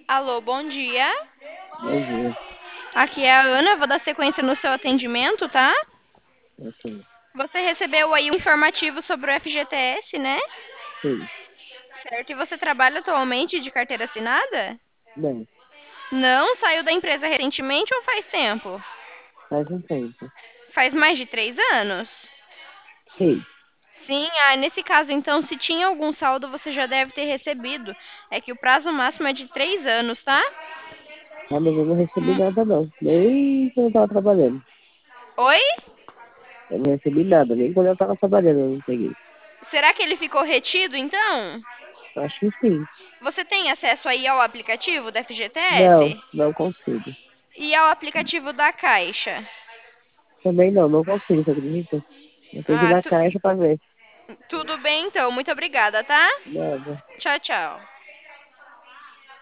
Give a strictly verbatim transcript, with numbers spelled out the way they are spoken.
Alô, bom dia. Bom dia. Aqui é a Ana, vou dar sequência no seu atendimento, tá? Ok. Você recebeu aí um informativo sobre o F G T S, né? Sim. Certo, e você trabalha atualmente de carteira assinada? Bem, Não, saiu da empresa recentemente ou faz tempo? faz um tempo. Faz mais de três anos? Sim. Sim, ah, nesse caso então, se tinha algum saldo, você já deve ter recebido. É que o prazo máximo é de três anos, tá? Ah, mas eu não recebi Hum, nada não. Nem quando eu tava trabalhando. Oi? Eu não recebi nada, nem quando eu tava trabalhando eu não peguei. Será que ele ficou retido então? Acho que sim. Você tem acesso aí ao aplicativo da Não, F G T S? não consigo. E ao aplicativo da Caixa? Também não, não consigo, você acredita? Eu tenho que ir Ah, na tu- caixa pra ver. tudo bem então. Muito obrigada, tá? Nada. Tchau, tchau.